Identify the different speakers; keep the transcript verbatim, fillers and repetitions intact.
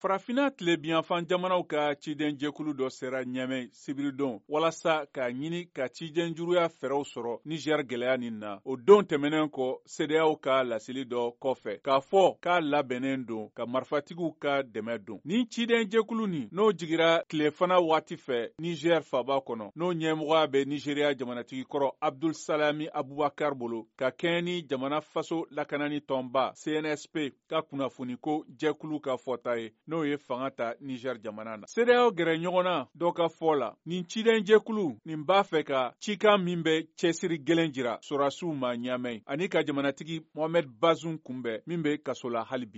Speaker 1: Farafina tilebiyanfan jamanaw ka ciden jɛkulu dɔ sera Ɲamɛ sibiridon walasa k'a ɲini ka cijɛn juruya fɛɛrɛw sɔrɔ Niger gɛlɛya nin na. O don tɛmɛnen kɔ C D E A O ka laseli dɔ kɔfɛ k'a fɔ k'a labɛnnen don ka marifatigiw ka dɛmɛ don. Ni ciden jɛkulu nin n'o jigira tilefana waati fɛ Niger faaba kɔnɔ, n'o ɲɛmɔgɔya bɛ Nigeriya jamanatigi kɔrɔ Abdul Salami Abubakar bolo ka kɛɲɛ ni jamana faso lakanani tɔnba C N S P ka kunnafoniko jɛkulu ka fɔta ye, n'o ye fanga ta Niger jamana na. C D E A O gɛrɛ ɲɔgɔnna dɔ ka fɔ la, nin ciden jɛkulu nin b'a fɛ ka cikan min bɛ cɛsiri gɛlɛn jira sɔrasiw ma Ɲamɛ ani ka jamanatigi Mohamed Bazoum kunbɛn min bɛ kaso la hali bi.